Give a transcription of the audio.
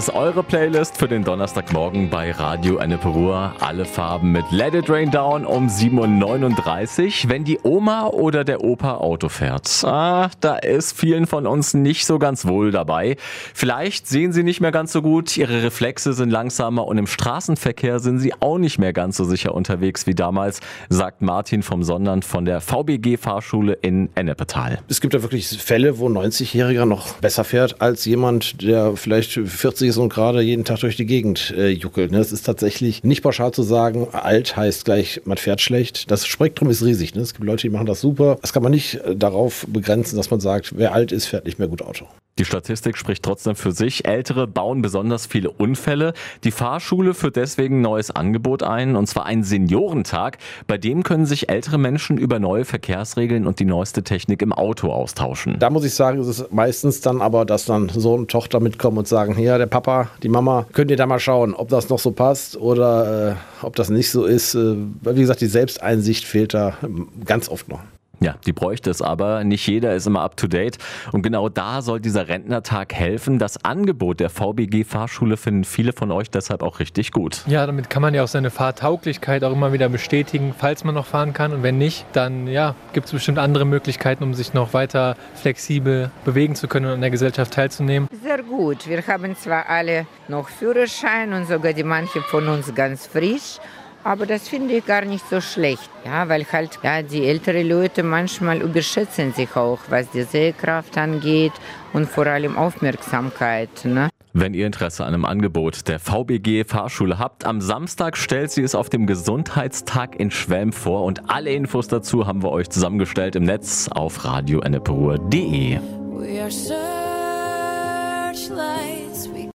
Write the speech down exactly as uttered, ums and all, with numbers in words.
ist eure Playlist für den Donnerstagmorgen bei Radio Ennepe-Ruhr. Alle Farben mit Let It Rain Down um sieben Uhr neununddreißig. Wenn die Oma oder der Opa Auto fährt, ah, da ist vielen von uns nicht so ganz wohl dabei. Vielleicht sehen sie nicht mehr ganz so gut, ihre Reflexe sind langsamer und im Straßenverkehr sind sie auch nicht mehr ganz so sicher unterwegs wie damals, sagt Martin vom Sondern von der V B G-Fahrschule in Ennepetal. Es gibt ja wirklich Fälle, wo ein neunzigjähriger noch besser fährt als jemand, der vielleicht vierzig ist und gerade jeden Tag durch die Gegend äh, juckelt. Ne? Es ist tatsächlich nicht pauschal zu sagen, alt heißt gleich, man fährt schlecht. Das Spektrum ist riesig. Ne? Es gibt Leute, die machen das super. Das kann man nicht äh, darauf begrenzen, dass man sagt, wer alt ist, fährt nicht mehr gut Auto. Die Statistik spricht trotzdem für sich. Ältere bauen besonders viele Unfälle. Die Fahrschule führt deswegen ein neues Angebot ein, und zwar einen Seniorentag. Bei dem können sich ältere Menschen über neue Verkehrsregeln und die neueste Technik im Auto austauschen. Da muss ich sagen, ist es meistens dann aber, dass dann Sohn und Tochter mitkommen und sagen, ja, der Papa, die Mama, könnt ihr da mal schauen, ob das noch so passt oder äh, ob das nicht so ist. Äh, weil wie gesagt, die Selbsteinsicht fehlt da ganz oft noch. Ja, die bräuchte es aber. Nicht jeder ist immer up to date. Und genau da soll dieser Rentnertag helfen. Das Angebot der V B G-Fahrschule finden viele von euch deshalb auch richtig gut. Ja, damit kann man ja auch seine Fahrtauglichkeit auch immer wieder bestätigen, falls man noch fahren kann. Und wenn nicht, dann ja, gibt es bestimmt andere Möglichkeiten, um sich noch weiter flexibel bewegen zu können und an der Gesellschaft teilzunehmen. Sehr gut. Wir haben zwar alle noch Führerschein und sogar die manche von uns ganz frisch. Aber das finde ich gar nicht so schlecht. Ja, weil halt ja, die älteren Leute manchmal überschätzen sich auch, was die Sehkraft angeht und vor allem Aufmerksamkeit. Ne? Wenn ihr Interesse an einem Angebot der V B G-Fahrschule habt, am Samstag stellt sie es auf dem Gesundheitstag in Schwelm vor. Und alle Infos dazu haben wir euch zusammengestellt im Netz auf radio ennepe ruhr punkt de.